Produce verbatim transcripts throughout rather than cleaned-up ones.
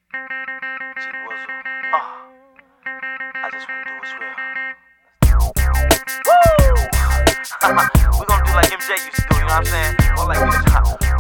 G Wizzle. Uh, I just wanna do what's real. Woo! We gonna do like M J used to do, you know what I'm saying? More like this.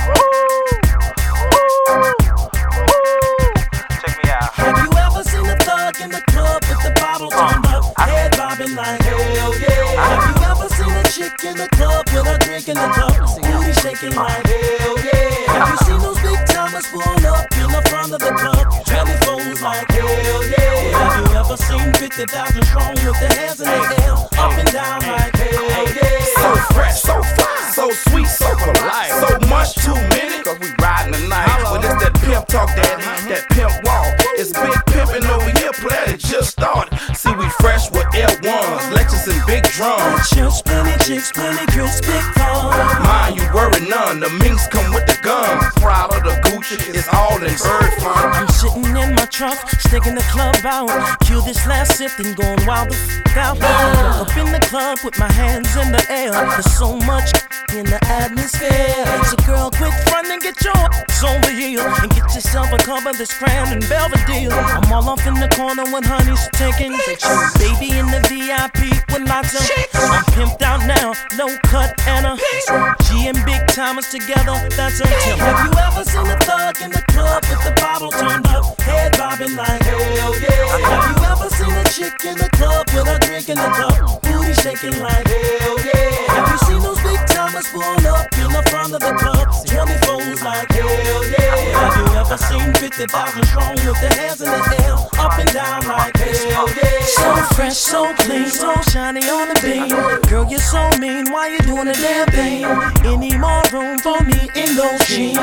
Check me out. Have you ever seen a thug in the club with the bottle turned up, head bobbing like hell yeah? Have you ever seen a chick in the club with her drink in the cup, booty shaking like hell yeah? Have you seen those big timers pull up in the front of the club, belly folds like hell yeah? Have you ever seen fifty thousand strong with their hands in the air, up and down like hell yeah? So fresh, so fly, so sweet, so polite, so much too many, cause we riding the night. But it's that pimp talk, daddy, that pimp walk. It's big pimpin' over here, player, it just started. See, we fresh with L ones, Lexus and big drums. Chips, plenty chicks, plenty grits, big fun. Mind you worry none, the minks come with the guns. Proud of the Gucci, it's all in bird fun. I'm sitting in my trunk, sticking the club out. Kill this last sip and going wild the f*** out. Up in the club with my hands in the air. There's so much in the atmosphere. So girl, quit frontin', get your ass over here and get yourself a cover this Crown and Belvedere. I'm all off in the corner when honey's taking pictures. Baby in the V I P with lots of I'm pimped out now, no cut and a G and big timers together, that's a tip. Have you ever seen a thug in the club with the bottle turned up, head bobbing like hell yeah? Have you ever seen a chick in the club with her drink in the cup, booty shaking like hell yeah? Have you seen those big timers pull up in the front of the club, twenty-fours like hell yeah? Have you ever seen fifty thousand strong with their hands in the air, up and down like hell yeah? So fresh, so clean, so shiny on the beam. Girl, you're so mean, why you doing a damn thing? Any more room for me in those jeans?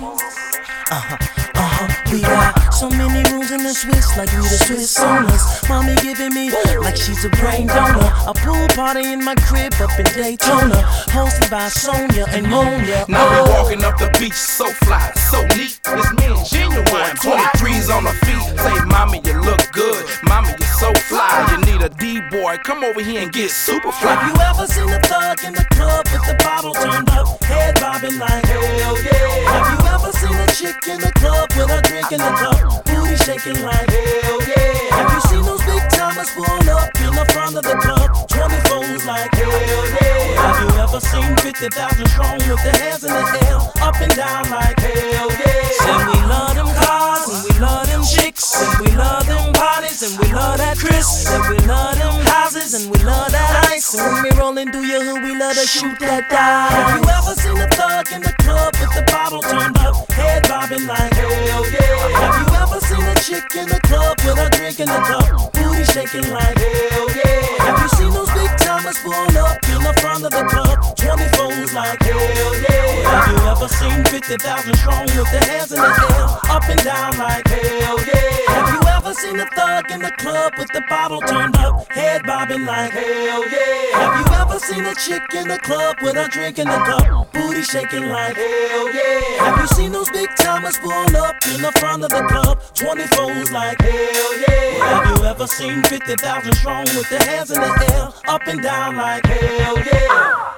Uh-huh, uh-huh, we got so many rooms in the Swiss, like we the Swiss owners. Mommy giving me like she's a brain donor. A pool party in my crib up in Daytona, hosted by Sonia and Monia. Now we walking up the beach, so fly, so neat. It's me and Genuine, twenty-threes on her feet. Say, mommy, you look good, mommy, you're so fly. You need a D-boy, come over here and get super fly. Have you ever seen a thug in the club with the bottle turned up, head bobbing like hell yeah? Have you ever seen a chick in the club with her drink in the cup, booty shaking like hell yeah? Have you seen those big timers pull up in the front of the club, twenty-fours like hell yeah? Have you ever seen fifty thousand strong with their hands in the air, up and down like hell yeah? And we love them cars, and we love them chicks, and we love them parties, and we love that Chris, and we love them houses, and we love that ice. And when we rollin' through your hood, we love to shoot that dice. Have you ever seen a thug in the club with the bottle turned up, head bobbing like hell yeah? Have you ever seen a chick in the club with her drink in the cup, booty shaking like hell yeah? Have you seen those big timers pull up in the front of the club, twenty-fours like hell yeah? Have you ever seen fifty thousand strong with their hands in the air, up and down like hell yeah? Have you ever seen a thug in the club with the bottle turned up, head bobbing like hell yeah? Have you ever seen a chick in the club with her drink in the cup, booty shaking like hell yeah? Have you seen those big timers pull up in the front of the club, twenty-fours like hell yeah? Have you ever seen fifty thousand strong with their hands in the air, up and down like hell yeah?